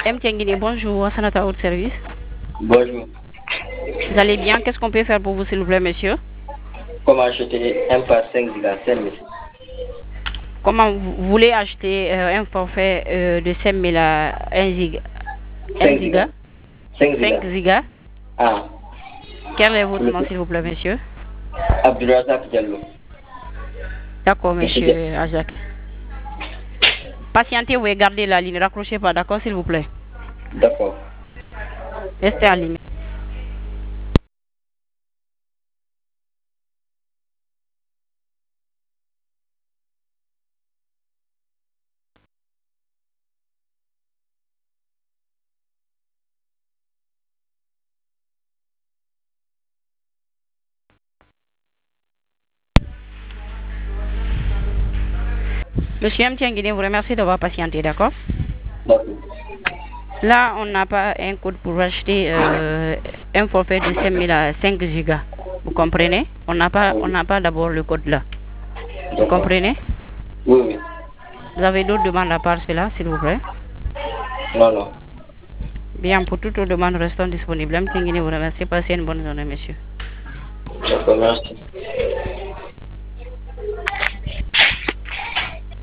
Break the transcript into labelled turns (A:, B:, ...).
A: M. Tienguine, bonjour, Sanata Haute Service.
B: Bonjour.
A: Vous allez bien? Qu'est-ce qu'on peut faire pour vous, s'il vous plaît, monsieur?
B: Comment acheter un pass 5 giga 5000?
A: Comment vous voulez acheter un forfait de 5000 à 1 giga?
B: 5 giga.
A: 5 giga.
B: Ah,
A: Quel est votre nom, s'il vous plaît, monsieur?
B: Abdulrazak Diallo.
A: D'accord, monsieur Ajak. Patientez, vous gardez la ligne. Raccrochez pas, d'accord, s'il vous plaît.
B: D'accord.
A: Restez en ligne. Monsieur M. Tienguine, vous remercie d'avoir patienté, d'accord?
B: D'accord.
A: Là, on n'a pas un code pour acheter un forfait de 5000 à 5 gigas. Vous comprenez? On n'a pas d'abord le code là. Vous comprenez?
B: Oui, oui.
A: Vous avez d'autres demandes à part cela, s'il vous plaît?
B: Non, non.
A: Bien, pour toutes vos demandes restant disponibles. M. Tienguine, vous remercie. Passez une bonne journée, monsieur.
B: D'accord, merci.